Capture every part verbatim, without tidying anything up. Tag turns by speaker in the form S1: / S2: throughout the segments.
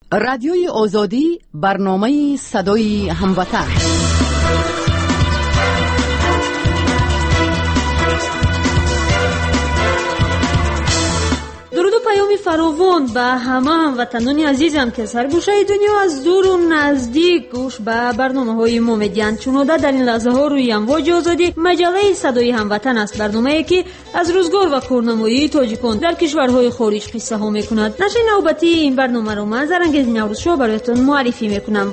S1: رادیوی آزادی، برنامه صدای هموطن.
S2: درود و پیامی فراوان به همه هموطنان عزیزم که سرگوشه دنیا از دور و نزدیک گوش به برنامه‌های ما میدهند. چونوده در این لحظه ها روی امواج آزادی مجله صدای هموطن است، برنامه‌ای که از روزگار و کارنمایی تاجیکان در کشورهای خارج قصه ها میکند. نشر نوبتی این برنامه رو من زرنگز نوروزشاه برایتان معرفی میکنم.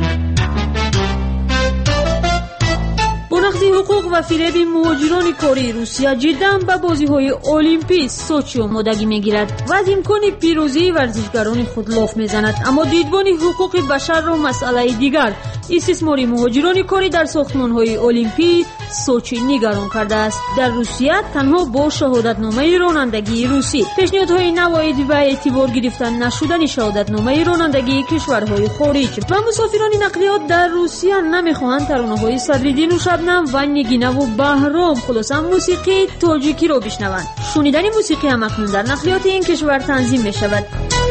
S2: نقض حقوق و فریب مهاجران کاری روسیه جدا به بازی‌های المپیک سوچی آمادگی می‌گیرد و از امکان پیروزی ورزشکاران خود لاف می‌زند. اما دیدبان حقوق بشر را مسئله دیگر، استثمار مهاجران کاری در ساختمان‌های المپیک سوچی نگران کرده است. در روسیه تنها با شهادتنامه رانندگی روسی، پیشنهادهای نوید و اعتبار گرفتن نشدن شهادتنامه رانندگی کشورهای خارج و مسافران نقلیات در روسیه نمی‌خواهند ترانه‌های صدرالدین و شبنم و نگینه و بهرام خلاصه موسیقی تاجیکی رو بشنوند. شنیدن موسیقی هم اکنون در نقلیات این کشور تنظیم می شود.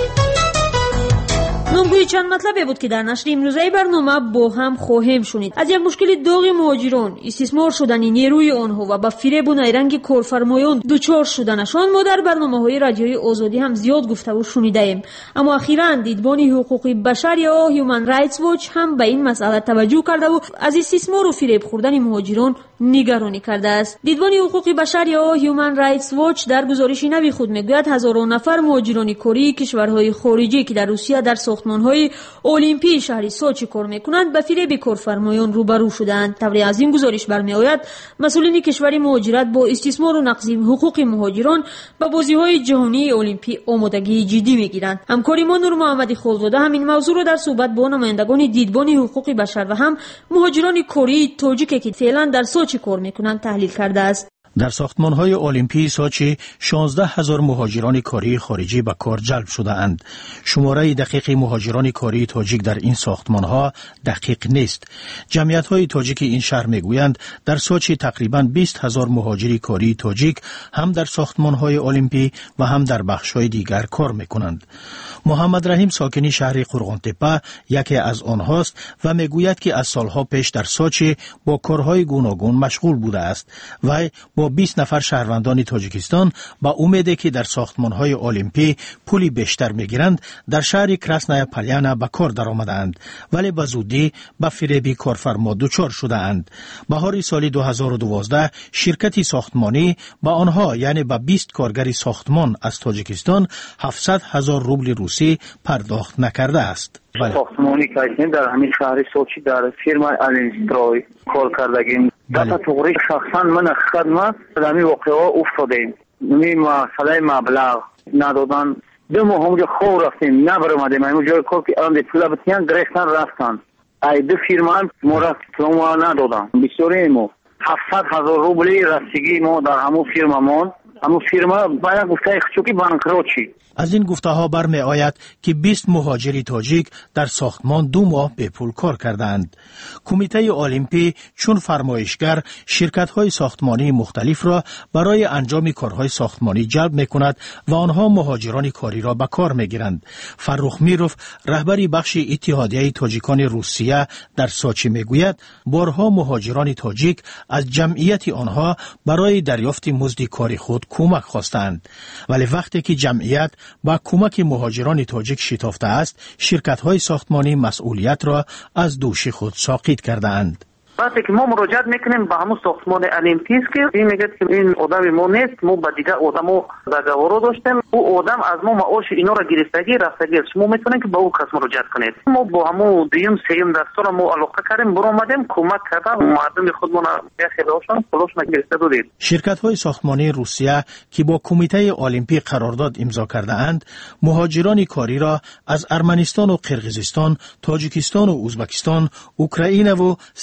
S2: نمگوی چند مطلبی بود که در نشر امروزه برنامه با هم خواهیم شنید. از یک مشکل داغ مهاجران، استثمار شدن نیروی آنها و با فریب و نیرنگ کارفرمایان دچار شدنشان ما در برنامه‌های رادیوی آزادی هم زیاد گفته و شنیده ایم. اما اخیراً دیدبان حقوق بشر یا هیومن رایتس واچ هم به این مسئله توجه کرده و از استثمار و فریب خوردن مهاجران نگرانی کرده است. دیدبان حقوق بشر یا هیومن رایتس واچ در گزارشی نوی خود میگوید هزاران نفر مهاجران کاری کشورهای خارجی که در روسیه در ساختمان‌های المپیک شهر سوچی کار می‌کنند به فریب کارفرمایان روبرو شدند. طبری از این گزارش برمی‌آید مسئولین کشور مهاجرت با استثمار و نقض حقوق مهاجران به بازی‌های جهانی المپیک آمادگی جدی می‌گیرند. همکاری ما نور محمدی خالزاده همین موضوع را در صحبت با نمایندگان دیدبان حقوق بشر و هم مهاجران کاری تاجیکی که فعلا در سوچی کار می‌کنند تحلیل کرده است.
S3: در ساختمان‌های المپیک سوچی شانزده هزار مهاجران کاری خارجی به کار جلب شده اند. شماره دقیق مهاجران کاری تاجیک در این ساختمان‌ها دقیق نیست. جمعیت‌های تاجیک این شهر می‌گویند در سوچی تقریباً بیست هزار مهاجری کاری تاجیک هم در ساختمان‌های المپیک و هم در بخش‌های دیگر کار می‌کنند. محمد رحیم ساکنی شهر قرغان‌تپه یکی از آنهاست و می‌گوید که از سالها پیش در سوچی با کارهای گوناگون مشغول بوده است و با بیست نفر شهروندان تاجیکستان با امیدی که در ساختمان‌های المپیک پولی بیشتر می‌گیرند در شهر کراسنایا پالیانا به کار درآمدند، ولی به زودی به فریب کارفرما دچار شدند. بهار سال دو هزار و دوازده شرکتی ساختمانی با آنها یعنی به بیست کارگر ساختمان از تاجیکستان هفتصد هزار روبل روسی پرداخت نکرده است.
S4: ساختمانی که در همین شهر سوچی در فرما الینستروی کار کردگیم. در طوری شخصا من خدمت در همین واقعه افتادیم. این مسئله مبلغ ندادن. دو ماه همونجا خوب رفتیم نبرمدیم. همون جای کار که آن پولا بتیان گرفتن رفتن. ای دو فرما هم ما را ما ندادن. بسیاری ما هفتصد هزار روبلی رسیدگی ما در همون فرما مان. اما فرما باید گفته چوکی بانکروچی.
S3: از این گفته ها برمی آید که بیست مهاجری تاجیک در ساختمان دو ماه به پول کار کردند. کمیته المپیک چون فرمایشگر شرکت های ساختمانی مختلف را برای انجام کارهای ساختمانی جلب می کند و آنها مهاجران کاری را به کار می گیرند. فرخ میروف رهبری بخش اتحادیه تاجیکان روسیه در سوچی می گوید بارها مهاجران تاجیک از جمعیت آنها برای دریافت مزد کاری خود کمک خواستند، ولی وقتی که جمعیت با کمک مهاجران تاجیک شتافته است، شرکت‌های ساختمانی مسئولیت را از دوش خود ساقط کردند.
S4: وقتی که ما مراجعت میکنیم به همون ساختمان المپیک که این میگه که این آدم ما نیست، ما با دیگه آدمو دعوا داشتیم، او آدم از ما معاش اینا را گرفتگی رفتگی، شما میتونید که با او کس مراجعت کنید. ما با همون دویم سوم دستور ما علاقه کردیم، برآمدیم کمک کردن مردم خودمون خیلیشون خلاص نگرفته بودید.
S3: شرکت‌های ساختمانی روسیه که با کمیته المپیک قرارداد امضا کرده اند، مهاجران کاری را از ارمنستان و قرقیزستان، تاجیکستان و ازبکستان، اوکراین و سربستان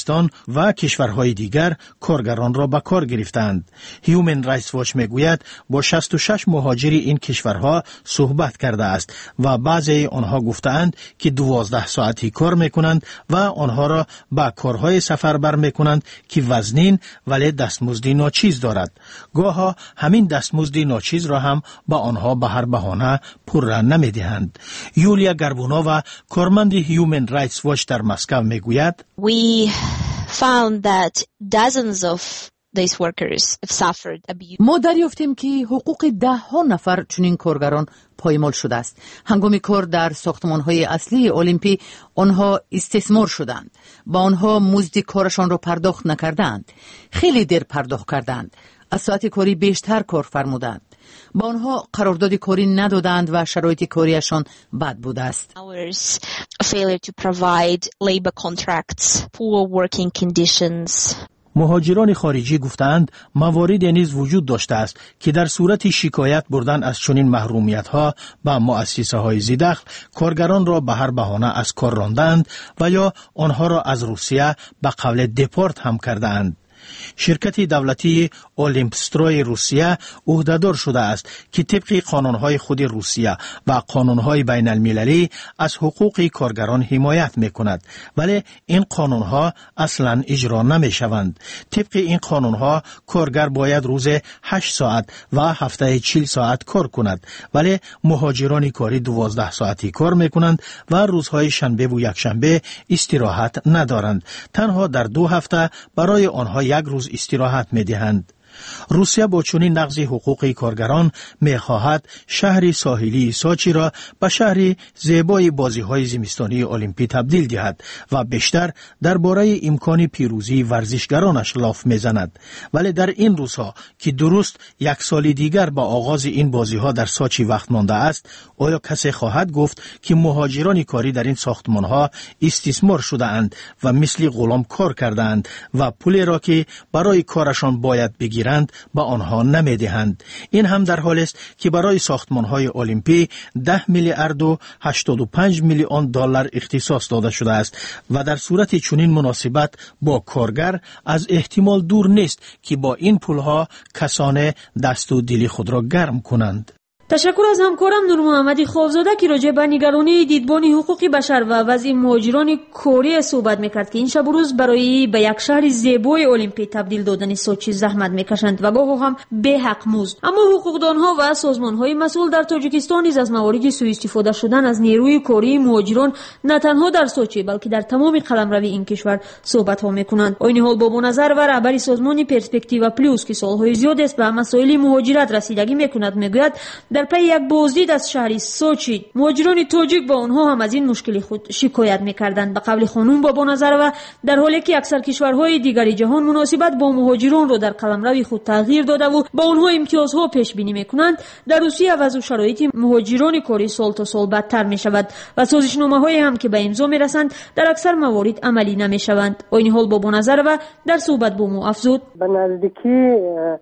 S3: افغانستان و کشورهای دیگر کارگران را به کار گرفتند. هیومن رایتس واچ میگوید با شصت و شش مهاجر این کشورها صحبت کرده است و بعضی آنها گفتند که دوازده ساعتی کار میکنند و آنها را به کارهای سفر بر میکنند که وزنین ولی دستمزدی ناچیز دارد. گاها همین دستمزدی ناچیز را هم با آنها به هر بهانه پوره نمیدهند. یولیا گربونووا کارمند هیومن رایتس واچ در مسکو میگوید
S5: We found that dozens of these workers have suffered abuse.
S1: ما دریافتیم که حقوق ده ها نفر چنین کارگران پایمال شده است. هنگام کار در ساختمان‌های اصلی المپی آنها استثمار شدند. با آنها مزد کارشان را پرداخت نکردند. خیلی دیر پرداخت کردند. از ساعت کاری بیشتر کار فرمودند. با آنها قرارداد کاری ندادند و شرایط کاریشان بد بوده است.
S5: Hours, failure to provide labor contracts, poor working conditions.
S3: مهاجران خارجی گفتند موارد نیز وجود داشته است که در صورت شکایت بردن از چنین محرومیت‌ها به مؤسسه‌های ذی‌دخل کارگران را به هر بهانه از کار راندند و یا آنها را از روسیه به قول دپورت هم کردند. شرکت دولتی اولمپستروی روسیه عهدهدار شده است که طبق قانونهای خود روسیه و قانونهای بین المللی از حقوق کارگران حمایت می کند، ولی این قانونها اصلا اجرا نمی شوند. طبق این قانونها کارگر باید روز هشت ساعت و هفته چهل ساعت کار کند، ولی مهاجران کاری دوازده ساعتی کار می کنند و روزهای شنبه و یکشنبه استراحت ندارند. تنها در دو هفته برای آنها یک روز استراحت می دهند. روسیه با چنین نقض حقوق کارگران می خواهد شهر ساحلی سوچی را به شهر زیبای بازی‌های زمستانی المپی تبدیل دهد و بیشتر درباره امکان پیروزی ورزشگرانش لاف میزند. ولی در این روزها که درست یک سال دیگر با آغاز این بازی‌ها در سوچی وقت مانده است، آیا کسی خواهد گفت که مهاجران کاری در این ساختمان‌ها استثمار شده اند و مثل غلام کار کردند و پولی را که برای کارشان باید بگیرند با آنها نمیدهند؟ این هم در حالی است که برای ساختمان‌های المپی ده میلیارد و هشتاد و پنج میلیون دلار اختصاص داده شده است و در صورت چنین مناسبت با کارگر از احتمال دور نیست که با این پولها کسان دست و دل خود را گرم کنند.
S2: تشکر از همکارم نور محمدی خوابزاده که راجع به نگرانی دیدبان حقوق بشر و وضع مهاجران کره صحبت میکرد که این شب و روز برای به یک شهر زیبای المپی تبدیل دادن سوچی زحمت میکشند و گاه هم به حق مزد. اما حقوقدانها و سازمانهای مسئول در تاجیکستان نیز از موارد سوء استفاده شدن از نیروی کاری مهاجران نه تنها در سوچی بلکه در تمام قلمروی این کشور صحبت ها میکنند. این حال با نظر و رهبری سازمان پرسپکتیو پلوس که سالهای زیاد است به مسائل مهاجرت رسیدگی میکند میگوید در پی یک بازدید از شهر سوچی مهاجران تاجیک با آنها هم از این مشکل خود شکایت می‌کردند. به قول خانم بابا نظر و در حالی که اکثر کشورهای دیگری جهان مناسبت با مهاجران را در قلمرو خود تغییر داده و با آنها امتیازها پیش بینی می‌کنند، در روسیه وضع شرایط مهاجران کاری سال تا سال بدتر می‌شود و سازشنامه‌هایی هم که به امضا می‌رسند در اکثر موارد عملی نمی‌شوند. این حال بابا نظر و در صحبت با ما افزود:
S6: به نزدیکی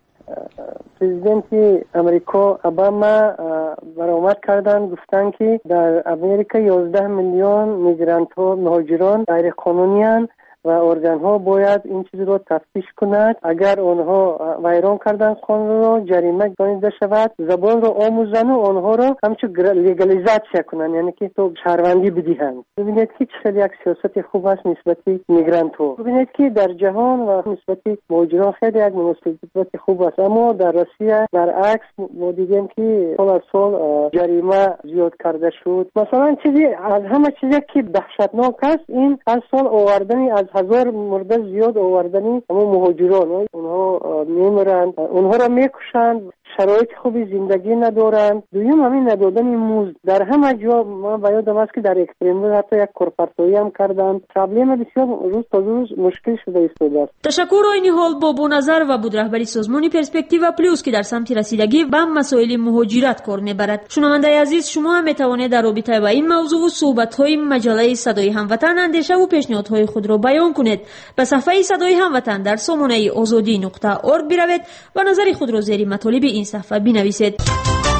S6: پرزیدنت امریکا اوباما برآمد کردند، گفتند که در امریکا یازده میلیون میگرانت ها مهاجران غیر قانونی اند و ارگان ها باید این چیز رو تفتیش کند. اگر آنها ویران کردن قانون را جریمه گانیده شود، زبان را آموزن و آنها را همچون لیگالیزاسیون کنند، یعنی که تو شهروندی بدهند. ببینید که چه یک سیاست خوب است نسبت میگرانت ها. ببینید که در جهان و نسبت مهاجران خیلی یک مناسبت خوب است، اما در روسیه برعکس ما دیدیم که سال از سال جریمه زیاد کرده شد. مثلا چیزی از همه چیزی که دهشتناک است این هر سال آوردن از هزار مرده زیاد آوردنی اما مهاجران اونها میمیرند، اونها را میکشند، شرایط خوبی زندگی ندارند. دویم همین ندادن مزد در همه جا. ما یادم است که در اکستریم حتی یک کورپارتوی هم کردند. پرابلم بسیار روز تا روز مشکل شده ایستاده است.
S2: تشکر این حال با بونظر و بود رهبری سازمان پرسپکتیو پلوس که در سمت رسیدگی به مسائل مهاجرت کار میبرد. شنونده عزیز، شما هم میتوانید در رابطه با این موضوع و صحبت‌های مجله صدای هموطن اندیشه و پیشنهادهای خود را بیان کنید. به صفحه صدای هموطن در سامانه آزادی نقطه اورگ بروید و نظر خود را زیر مطالب این صفحه بنویسید.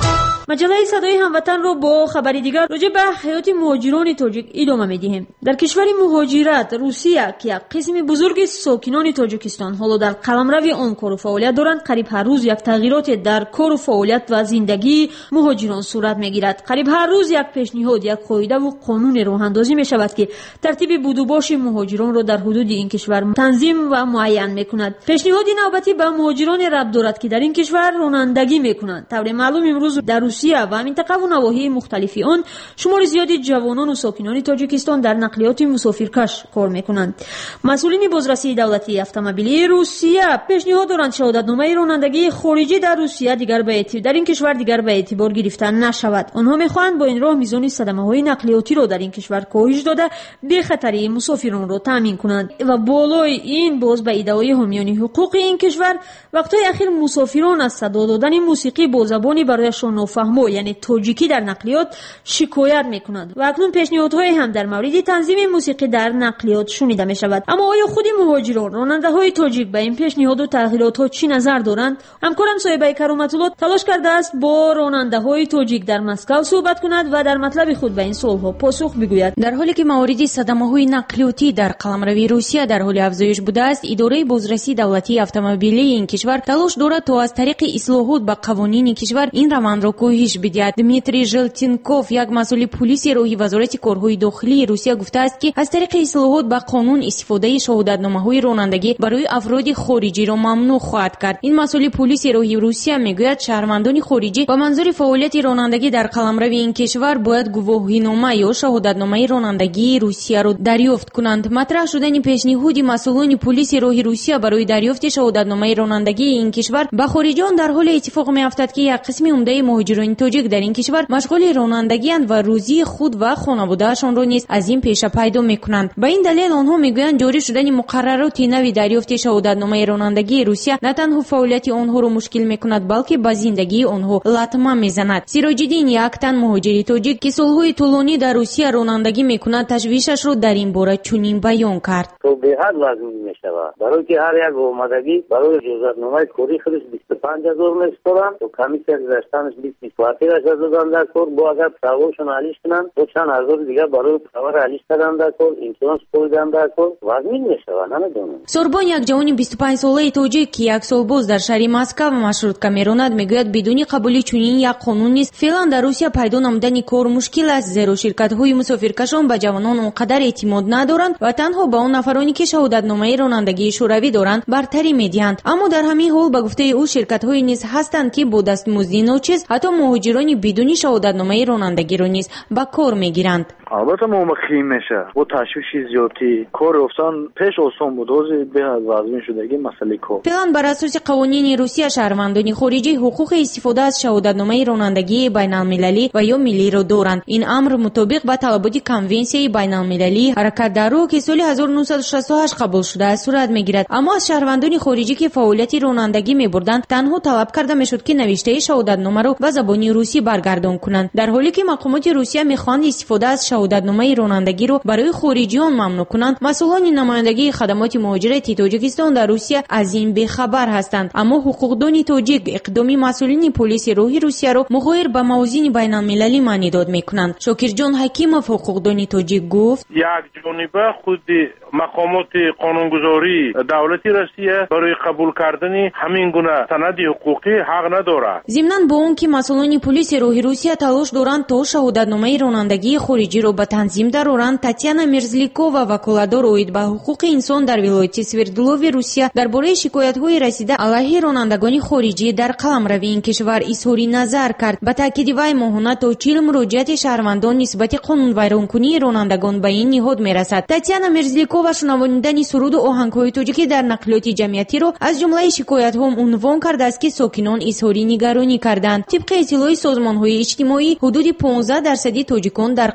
S2: مجله صدای هموطن رو با خبری دیگر راجع به حیات مهاجران تاجیک ادامه میدیم. در کشور مهاجرت روسیه که یک قسم بزرگ ساکنان تاجیکستان حالا در قلمرو آن کار و فعالیت دارند، قریب هر روز یک تغییرات در کار و فعالیت و زندگی مهاجران صورت میگیرد. قریب هر روز یک پیشنهاد، یک قاعده و قانون راه اندازی می شود که ترتیب بود و باش مهاجران را در حدود این کشور تنظیم و معین میکند. پیشنهاد نوبتی به مهاجران ربط دارد که در این کشور رانندگی میکنند. طور معلوم امروز در روسیه و منطقه و نواحی مختلف آن شمار زیادی جوانان و ساکنان تاجیکستان در نقلیات مسافرکش کار میکنند. مسئولین بازرسی دولتی اتومبیلی روسیه پیشنهاد دارند شهادتنامه رانندگی خارجی در روسیه دیگر به اعتبار در این کشور دیگر به اعتبار گرفته نشود. آنها میخواهند با این راه میزان صدمه‌های نقلیاتی را در این کشور کاهش داده بی خطری مسافران را تامین کنند و بالای این باز به ادعای حامیان حقوق این کشور وقتی اخیر مسافران از صدا دادن موسیقی با زبانی برایشان نافهم یعنی تاجیکی در نقلیات شکایت میکنند و اکنون پیشنهادهای هم در مورد تنظیم موسیقی در نقلیات شنیده می شود. اما آیا خود مهاجران راننده های تاجیک به این پیشنهاد و تغییرات ها چی نظر دارند؟ همکارم صاحبه کرامت الله تلاش کرده است با راننده های تاجیک در مسکو صحبت کند و در مطلب خود به این سوال ها پاسخ بگوید.
S7: در حالی که موارد صدمه های نقلیاتی در قلمرو روسیه در حال افزایش بوده است، اداره بازرسی دولتی اتومبیلی این کشور تلاش دارد تا از طریق اصلاحات به قوانین کشور این روند را کاهش بدهد. دمیتری ژلتینکوف، یک مسئول پلیس راهی وزارت کارهای داخلی روسیه گفته است که از طریق اصلاحات به قانون استفاده شهادتنامه‌های رانندگی برای افراد خارجی را ممنوع خواهد کرد. این مسئول پلیس راهی روسیه میگوید شهروندان خارجی با منظور فعالیت رانندگی در قلمرو این کشور باید گواهینامه یا شهادتنامه رانندگی روسیه را دریافت کنند. مطرح شدن پیشنهاد مسئولان پلیس راهی روسیه برای دریافت شهادتنامه رانندگی این کشور به خارجیان در حال اتفاق میافتد که یک قسم عمده مهاجران تاجیک در این کشور مشغول رانندگی اند و روزی خود و خانواده‌شان را نیز از این پیشه پیدا میکنند. به این دلیل آنها میگویند جاری شدن مقررات نوی دریافت شهادتنامه رانندگی روسیه نه تنها فعالیت آنها را مشکل میکند بلکه به زندگی آنها لطمه میزند. سیراج‌الدین، یک تن مهاجر تاجیک که سالهای طولانی در روسیه رانندگی میکند، تشویشش را در این باره چنین بیان کرد:
S8: تو به حد لازم میشود برای که هر یک آمادگی برای اجازه‌نامه کاری خودش بیست و پنج هزار میسپارند و کمیسیون گذاشتنش بیست و هفت هزار دادن در کار. با اگر پرواشون علیش کنند تو چند هزار دیگه برای پرور علیش دادن در کار، اینشورنس پویدن در کار وزمین میشود. نمیدونم.
S7: سوربان، یک جوان بیست و پنج ساله تاجیک که یک سال باز در شهر مسکو مشروطه میراند، میگوید بدون قبول چنین یک قانون نیست. فعلا در روسیه پیدا نمودن کار مشکل است، زیرا شرکت‌های مسافرکشان به جوانان اونقدر اعتماد ندارند و تنها به اون نفرانی که شهادتنامه رانندگی شوروی دارند برتری میدهند. اما در همین حال به گفته او شرکت‌های نیز هستند که با دستمزدی ناچیز حتی مهاجران بدون شهادتنامه رانندگی را نیز به کار میگیرند.
S9: البته مومخی میشه با تشویش زیادی کار افتان پیش آسان بود روزی به از وضعین شدگی مسئله کار.
S7: فعلا بر اساس قوانین روسیه شهروندان خارجی حقوق استفاده از شهادتنامه رانندگی بین‌المللی و یا ملی را دارند. این امر مطابق با طلبات کنونسیون بین‌المللی حرکت در راه که سال هزار و نهصد و شصت و هشت قبول شده است صورت میگیرد. اما از شهروندان خارجی که فعالیت رانندگی میبردند تنها طلب کرده میشد که نوشته شهادتنامه را به زبان روسی برگردان کنند، در حالی که مقامات روسیه میخواهند استفاده از شهادتنامه رانندگی را برای خارجیان ممنوع کنند. مسئولان نمایندگی خدمات مهاجرت تاجیکستان در روسیه از این بی‌خبر هستند. اما حقوقدان تاجیک اقدامی مسئولین پلیس راهی روسیه را مغایر به موازین بین‌المللی معنی داد میکنند. شاکر جان حکیمов حقوقدان تاجیک گفت:
S10: یک جانبه خود مقامات قانونگذاری دولتی روسیه برای قبول کردن همین گونه سند حقوقی حق ندارد.
S7: ضمناً با اون که مسئولان پلیس راهی روسیه تلاش دارند تا شهادتنامه رانندگی خارجی را به تنظیم درآورند، تاتیانا مرزلیکова، وکالتدار اوید به حقوق انسان در ولایت سوردلوو روسیه درباره شکایت‌های رسیده علیه رانندگان خارجی در قلمرو این کشور اظهار نظر کرد. به تاکید وی ماهانه تا چهل مراجعت شهروندان نسبت قانون ویرانکنی رانندگان به این نهاد میرسد. تاتیانا مرزلیکova شنوندن سرود و آهنگ‌های تاجیکی در نقلیات جمعیتی را از جمله شکایت‌ها عنوان کرده است که ساکنان اظهار نگرانی کردند. طبق اطلاع سازمان‌های اجتماعی حدود پانزده درصد تاجیکان در قلمرو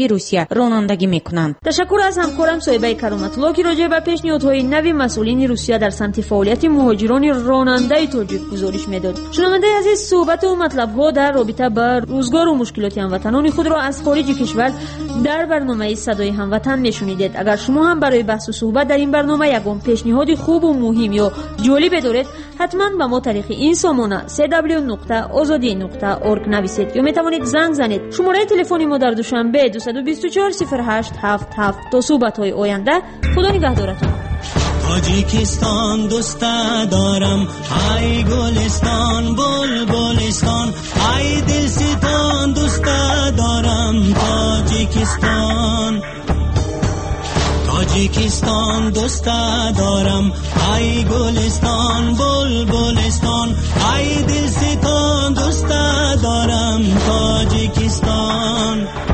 S7: قلمروی روسیه رانندگی میکنند.
S2: تشکر از همکارم صاحبه کرامت‌الله که راجع به پیشنهادهای نوی مسئولین روسیه در سمت فعالیت مهاجران راننده تاجیک گزارش میداد. شنونده عزیز، صحبت و مطلب‌ها در رابطه با روزگار و مشکلات هموطنان خود را از خارج کشور در برنامه صدای هموطن میشنیدید. اگر شما هم برای بحث و صحبت در این برنامه یگان پیشنهاد خوب و مهم یا جالب دارید، حتما به ما طریق این سامانه سی دبلیو نقطه آزادی نقطه اورگ نویسید یا می توانید زنگ زنید. شماره تلفن ما در دوشنبه دو دو چهار صفر هشت هفت هفت. تا صحبت‌های آینده، خدا نگهدارتون.
S11: تاجیکستان دوست دارم، ای گلستان بلبلستان، ای دلستان دوست دارم. تاجیکستان تاجیکستان دوست دارم، ای گلستان بلبلستان، ای دلستان دوست دارم. تاجیکستان